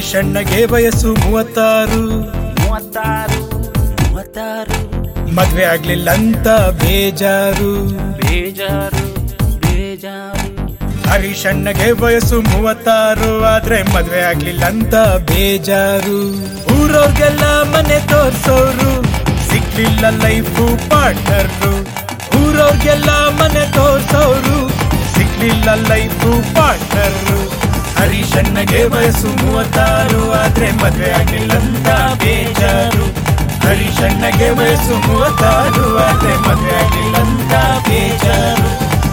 ಹರೀಶಣ್ಣಗೆ ವಯಸ್ಸು 36. ಮದ್ವೆ ಆಗ್ಲಿಲ್ಲಂತ ಬೇಜಾರು. ಹರೀಶಣ್ಣಗೆ ವಯಸ್ಸು 36 ಆದ್ರೆ ಮದ್ವೆ ಆಗ್ಲಿಲ್ಲಂತ ಬೇಜಾರು. ಊರವ್ರಿಗೆಲ್ಲ ಮನೆ ತೋರ್ಸೋರು, ಸಿಕ್ಲಿಲ್ಲ ಲೈಫು ಪಾರ್ಟ್ನರು. ಊರವ್ರಿಗೆಲ್ಲ ಮನೆ ತೋರ್ಸೋರು, ಸಿಕ್ಲಿಲ್ಲ ಲೈಫು ಪಾರ್ಟ್ನರು. ಹರೀಶಣ್ಣಗೆ ವಯಸ್ಸು 36 ಆದ್ರೆ ಮದ್ವೆ ಆಗ್ಲಿಲ್ಲಂತ ಬೇಜಾರು. ಹರೀಶಣ್ಣಗೆ ವಯಸ್ಸು 36 ಆದ್ರೆ ಮದ್ವೆ ಆಗ್ಲಿಲ್ಲಂತ ಬೇಜಾರು.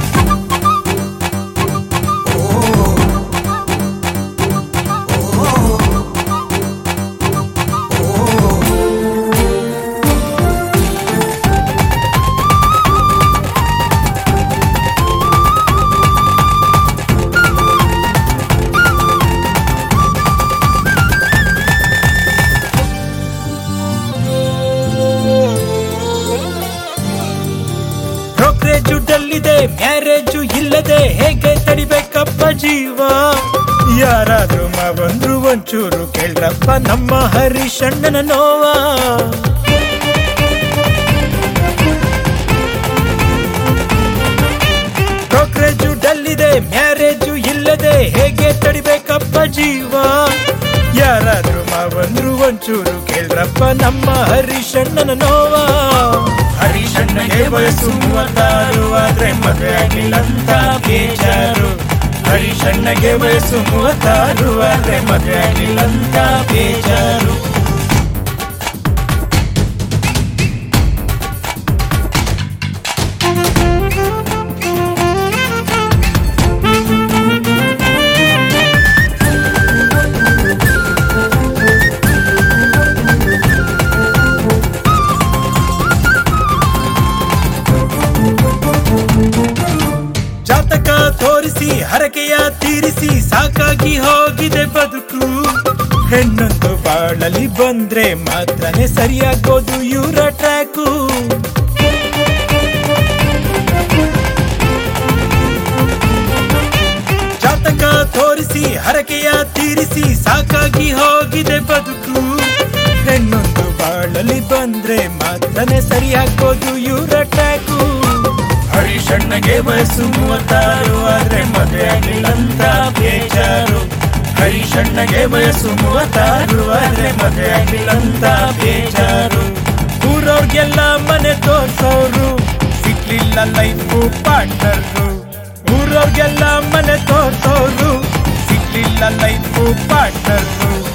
ಬ್ರೋಕರೇಜು ಮ್ಯಾರೇಜು ಇಲ್ಲದೆ ಹೇಗೆ ತಡಿಬೇಕಪ್ಪ ಜೀವ? ಯಾರಾದ್ರೂ ಬಂದ್ರು ಒಂಚೂರು ಕೇಳ್ರಪ್ಪ ನಮ್ಮ ಹರೀಶಣ್ಣನ ನೋವ. ಬ್ರೋಕರೇಜು ಡಲ್ಲಿದೆ ಮ್ಯಾರೇಜು ಇಲ್ಲದೆ ಹೇಗೆ ತಡಿಬೇಕಪ್ಪ ಜೀವ? ಯಾರಾದ್ರೂ ಬಂದ್ರು ಒಂಚೂರು ಕೇಳ್ರಪ್ಪ ನಮ್ಮ ಹರೀಶಣ್ಣನ ನೋವ. ಹರೀಶಣ್ಣಗೆ ವಯಸ್ಸು 36 ಆದ್ರೆ ಮದುವೆ ಆಗಿಲ್ಲಂತ ಬೇಜಾರು. ಹರೀಶಣ್ಣಗೆ ವಯಸ್ಸು 36 ಆದ್ರೆ ಮದುವೆ ಆಗಿಲ್ಲಂತ ಬೇಜಾರು. ಜಾತಕ ತೋರಿಸಿ ಹರಕೆಯ ತೀರಿಸಿ ಸಾಕಾಗಿ ಹೋಗಿದೆ ಬದುಕು. ಹೆಣ್ಣೊಂದು ಬಾಳಲಿ ಬಂದ್ರೆ ಮಾತ್ರನೇ ಸರಿಯಾಗೋದು ಇವರ ಟ್ರ್ಯಾಕು. ಜಾತಕ ತೋರಿಸಿ ಹರಕೆಯ ತೀರಿಸಿ ಸಾಕಾಗಿ ಹೋಗಿದೆ ಬದುಕು. ಹೆಣ್ಣೊಂದು ಬಾಳಲಿ ಬಂದ್ರೆ ಮಾತ್ರನೇ ಸರಿಯಾಗೋದು ಇವರ ಟ್ರ್ಯಾಕು. ಹರೀಶಣ್ಣಗೆ ವಯಸ್ಸು 36 ಆದ್ರೆ ಮದುವೆ ಆಗಿಲ್ಲಂತ ಬೇಜಾರು. ಹರೀಶಣ್ಣಗೆ ವಯಸ್ಸು 36 ಆದ್ರೆ ಮದುವೆ ಆಗಿಲ್ಲಂತ ಬೇಜಾರು. ಊರವ್ರಿಗೆಲ್ಲ ಮನೆ ತೋರ್ಸೋರು, ಸಿಕ್ಲಿಲ್ಲ ಲೈಫು ಪಾರ್ಟ್ನರು. ಊರವ್ರಿಗೆಲ್ಲ ಮನೆ ತೋರ್ಸೋರು, ಸಿಕ್ಲಿಲ್ಲ ಲೈಫು ಪಾರ್ಟ್ನರು.